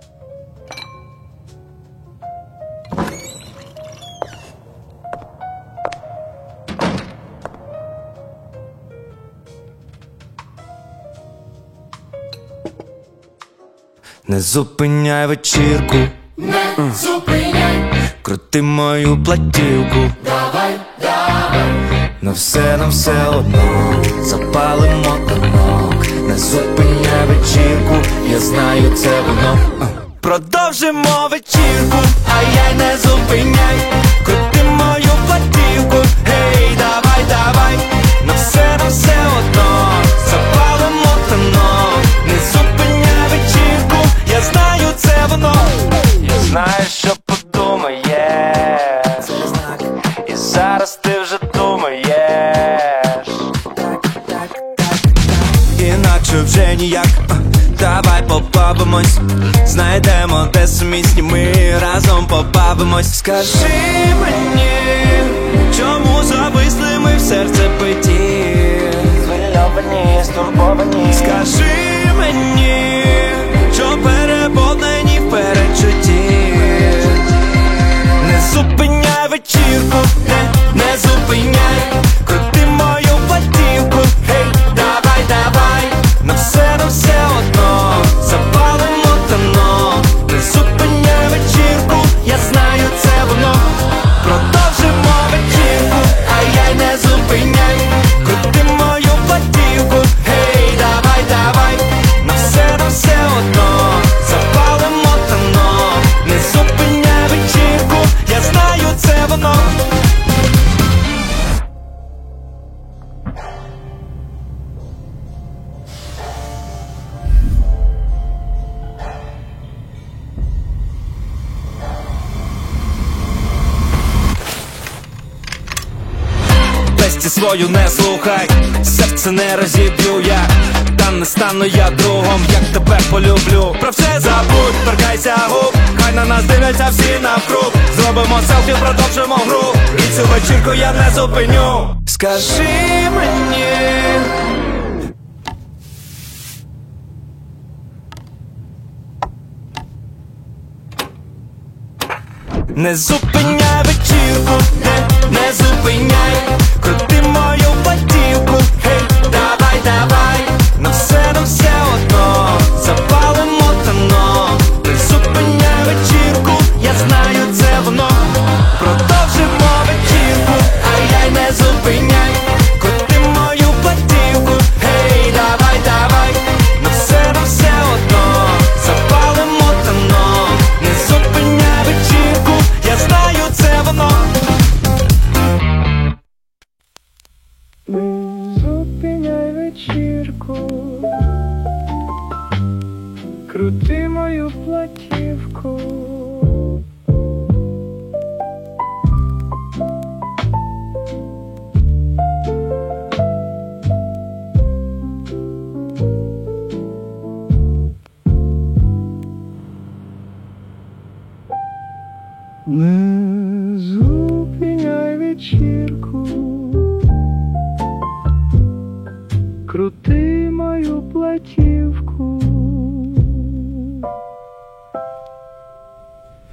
Не зупиняй вечірку, не зупиняй, крути мою платівку. давай, давай, На все одно запалимо танок. Не зупиняй вечірку, я знаю це воно. Продовжимо вечірку, а я й не зупиняй. Крути мою платівку, гей, давай, давай. На все одно запалимо танок. Не зупиняй вечірку, я знаю це воно. Я знаю, що подумаєш, і зараз ти вже думаєш. Інакше вже ніяк. Давай побавимось, знайдемо де сумісні, ми разом побавимось. Скажи мені, чому зависли ми в серцебитті? Звильовані, стурбовані. Скажи мені, що переповнені в передчутті. Не зупиняй вечірку, не зупиняй. Крути мою платівку, гей, давай, давай. На все одно запалимо танок. Не зупиняй вечірку, я знаю це воно. Продовжимо вечірку, а я й не зупиняй. Крути мою платівку, гей, давай, давай. На все одно запалимо танок. Не зупиняй вечірку, я знаю це воно. Песті свою не слухай, серце не розіб'ю я. Та не стану я другом, як тебе полюблю. Про все забудь, торкайся губ, хай на нас дивляться всі навкруг. Зробимо селфі, продовжимо гру, і цю вечірку я не зупиню. Скажи мені, не зупиняй вечірку, не зупиняй. Крути мою платівку, гей, давай, давай. На все одно запалимо танок. Не зупиняй вечірку, я знаю це воно. Продовжимо вечірку, а я й не зупиняй. Крути мою платівку, гей, давай, давай. На все одно запалимо танок. Не зупиняй вечірку, я знаю це воно. Не зупиняй вечірку, крути мою платівку. Не зупиняй вечірку.